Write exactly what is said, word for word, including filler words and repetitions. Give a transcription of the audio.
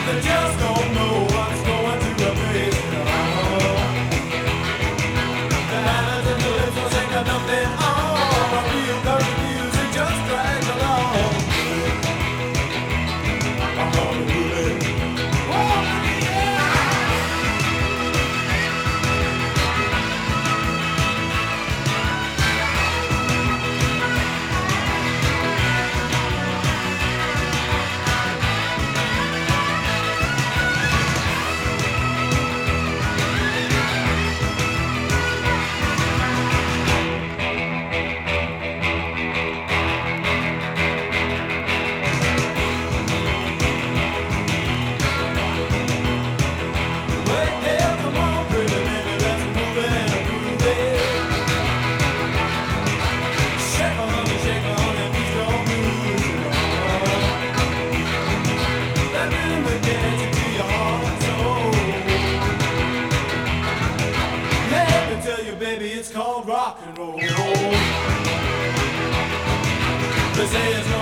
They just don't know what's going to appear. The manners and the lips will take nothing on. I feel current music just drags along. I'm gonna do it. Oh, yeah. Baby, it's called rock and roll. They say it's no